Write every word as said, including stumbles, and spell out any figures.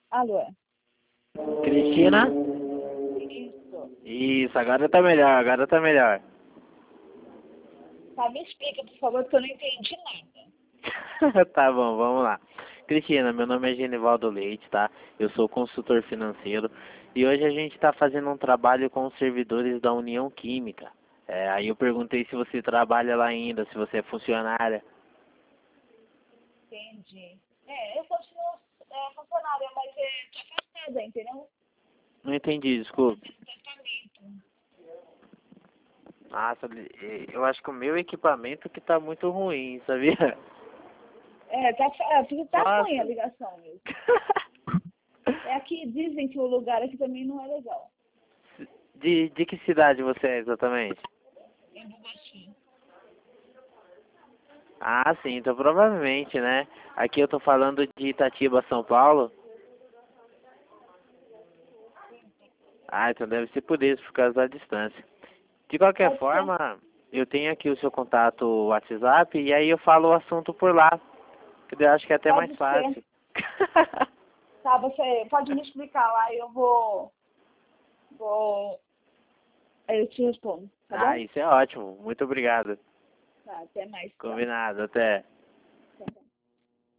Alô? Cristina? Isso. Isso, agora tá melhor, agora tá melhor. Tá, me explica, por favor, porque eu não entendi nada. Tá bom, vamos lá. Cristina, meu nome é Genivaldo Leite, tá? Eu sou consultor financeiro e hoje a gente está fazendo um trabalho com os servidores da União Química. É, aí eu perguntei se você trabalha lá ainda, se você é funcionária. Entendi. É, eu continuo é, funcionária, mas é, tô afastada, entendeu? Não entendi, desculpe. Tratamento. Nossa, eu acho que o meu equipamento que tá muito ruim, sabia? É, tá, é, porque tá Nossa. ruim a ligação mesmo. É aqui, dizem que o lugar aqui também não é legal. De, de que cidade você é exatamente? Em Bubaxi. Ah, sim, então provavelmente, né? Aqui eu tô falando de Itatiba, São Paulo. Ah, então deve ser por isso, por causa da distância. De qualquer Pode ser. forma, eu tenho aqui o seu contato WhatsApp e aí eu falo o assunto por lá. Que eu acho que é até mais Pode ser. fácil. Tá, você pode me explicar lá e eu vou... Vou... Aí eu te respondo, tá Ah, bom? isso é ótimo. Muito obrigado. Tá, até mais, tchau. Combinado, até.